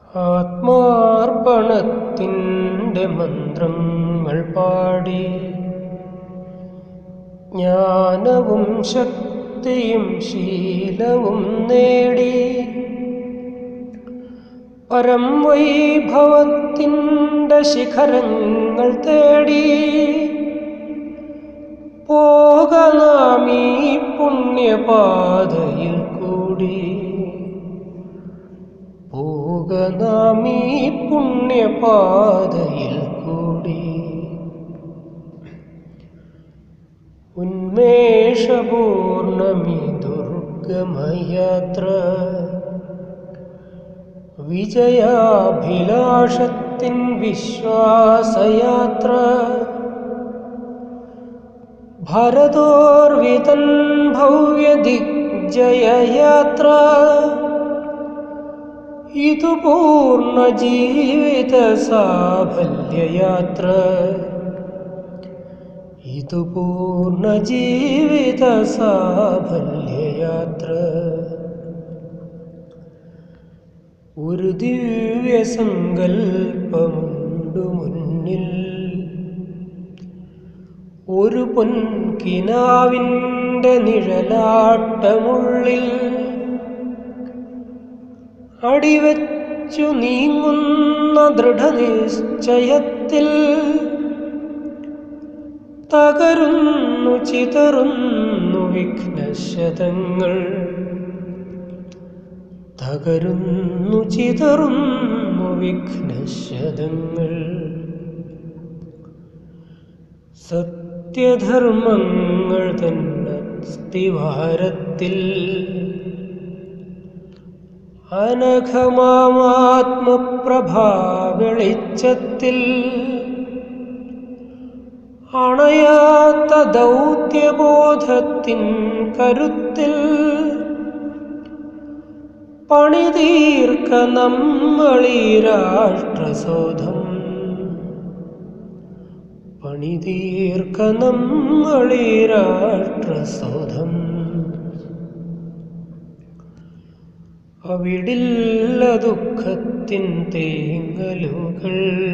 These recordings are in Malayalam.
ആത്മാർപ്പണത്തിൻ്റെ മന്ത്രങ്ങൾ പാടി ജ്ഞാനവും ശക്തിയും ശീലവും നേടി പരം വൈഭവത്തിൻ്റെ ശിഖരങ്ങൾ തേടി പോകനാമീ പുണ്യപാതയിൽ കൂടി പോകനാമീ പുണ്യപാതയിൽ കൂടി ഉന്മേഷപൂർണമീ ദുർഗമയാത്ര വിജയാഭിലാഷത്തിൻ വിശ്വാസയാത്ര ഭരതോർവിതൻ ഭവ്യദിഗ്ജയയാത്ര ഇതു പൂർണ്ണ ജീവിത സാഫല്യയാത്ര ഇതു പൂർണ്ണ ജീവിത സാഫല്യയാത്ര ഒരു ദിവ്യ സങ്കൽപ്പമുണ്ടു മുന്നിൽ ഒരു പൊൻകിനാവിൻ്റെ നിഴലാട്ടമുള്ളിൽ അടിവച്ചു നീങ്ങുന്ന ദൃഢനിശ്ചയത്തിൽ തകരുന്നു ചിതറുന്നു വിഘ്നശതങ്ങൾ തകരുന്നു ചിതറുന്നു വിഘ്നശതങ്ങൾ സത്യധർമ്മങ്ങൾ തന്നസ്തിവാരത്തിൽ അനഘമാത്മപ്രഭാവെളിച്ചത്തിൽ അണയാത്ത ദൗത്യബോധത്തിൻ കരുത്തിൽ പണിതീർക്ക നമ്മളീ രാഷ്ട്രസൗധം പണിതീർക്ക നമ്മളീ രാഷ്ട്രസൗധം അവിടില്ല ദുഃഖത്തിൻ തേങ്ങലുകൾ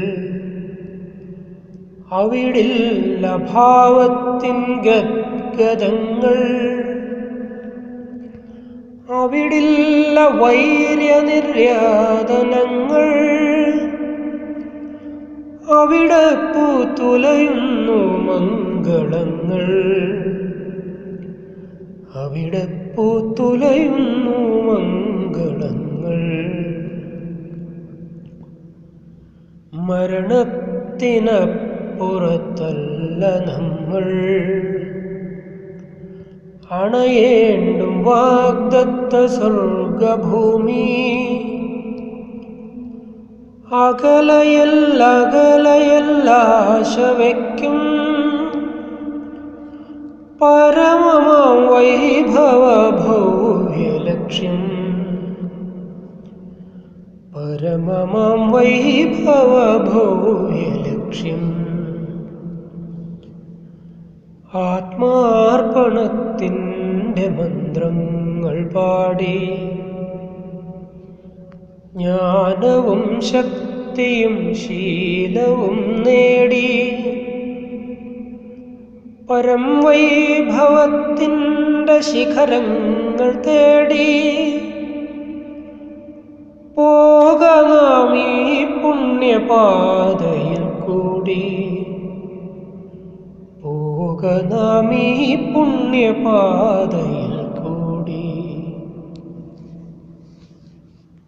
അവിടില്ല ഭാവത്തിൻ ഗദ്ഗദങ്ങൾ അവിടില്ല വൈര്യനിര്യാതനങ്ങൾ അവിടെ പൂത്തുലയുന്നു മംഗളങ്ങൾ അവിടെ പൂത്തുലയുന്നു മംഗളങ്ങൾ മരണത്തിനപ്പുറത്തല്ല നമ്മൾ അണയേണ്ടും വാഗ്ദത്ത സ്വർഗഭൂമി അകലയല്ലാശ വയ്ക്കും പരമമാം വൈഭവ ഭവ്യലക്ഷ്യം പരമമാം വൈഭവ ഭവ്യലക്ഷ്യം ആത്മാർപ്പണത്തിൻ്റെ മന്ത്രങ്ങൾ പാടി ജ്ഞാനവും ശക്തിയും ശീലവും നേടി പരം വൈഭവത്തിൻ്റെ ശിഖരങ്ങൾ തേടി പോകനാമീ പുണ്യപാതയിൽ കൂടി പോകനാമീ പുണ്യപാതയിൽ കൂടി